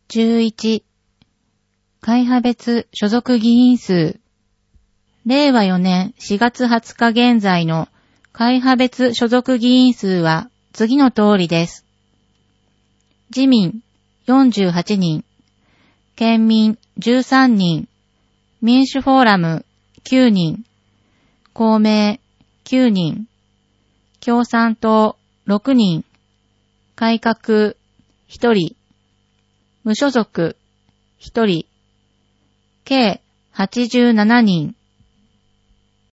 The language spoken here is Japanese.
11、会派別所属議員数。令和4年4月20日現在の会派別所属議員数は次の通りです。自民48人、県民13人、民主フォーラム9人、公明9人、共産党6人、改革1人、無所属1人、計87人。